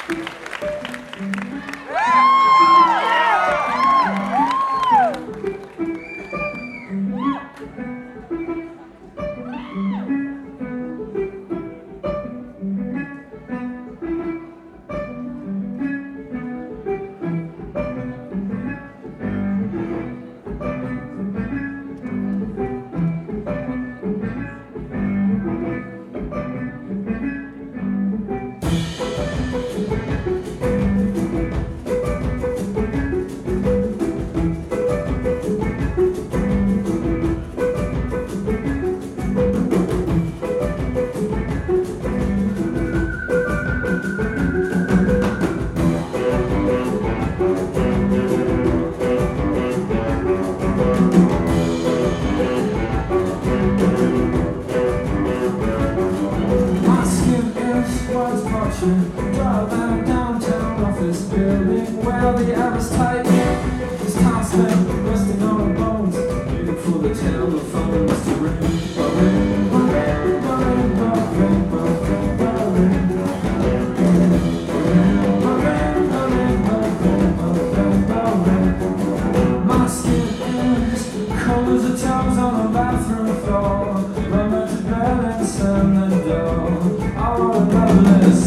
Driving a downtown office building where the air is tight. This time spent resting on our bones, waiting for the telephones to ring. My skin is cold as the toes on the bathroom floor. Run back to bed and slam the door. I want a loveless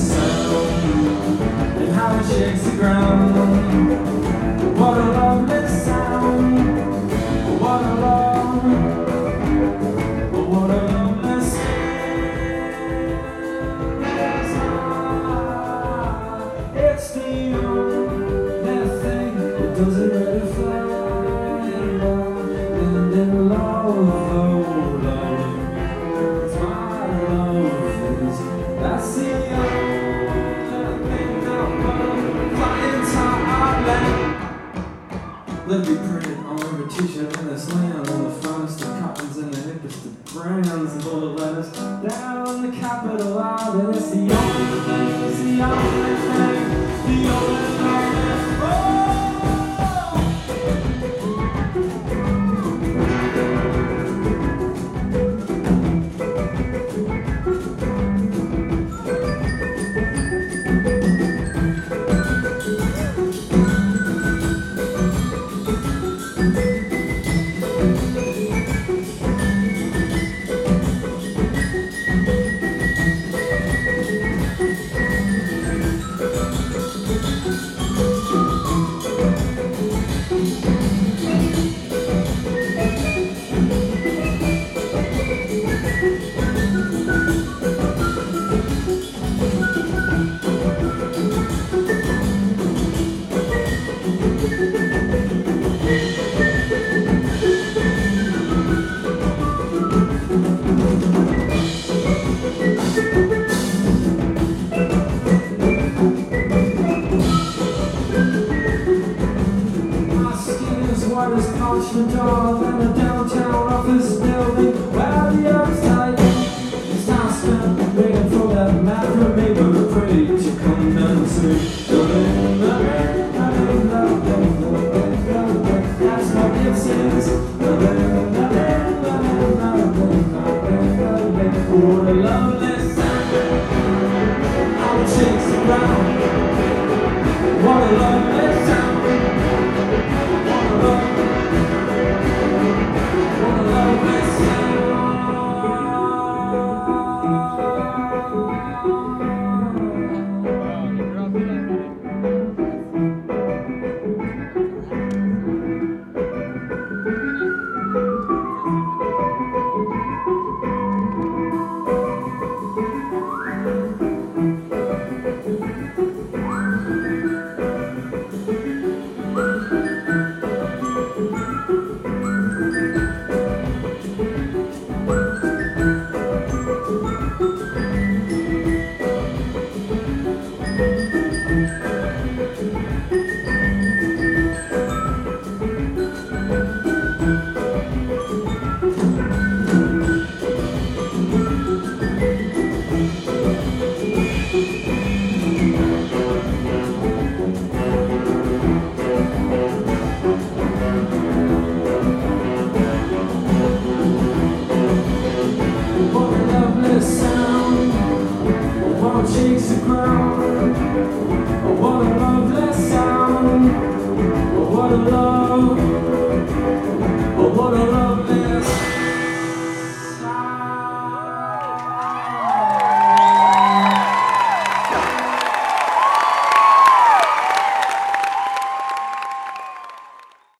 it shakes the ground. What a lovely sound. What a love. What a lovely sound. It's the only thing that doesn't really fly. And in love, oh love, it's my love is. That's the let me print it on every t-shirt in this land. All the finest of cottons and the hippest of brands. And all the letters down the capital I. That it's the only thing, it's the only thing, the only thing. White as parchment dog in a downtown office building where the earth's tight. It's time spent waiting for that macro neighbor afraid to come down and say, that's what it says. What a lovely sound. How it shakes the ground. What a lovely sound. What a lovely sound. alone.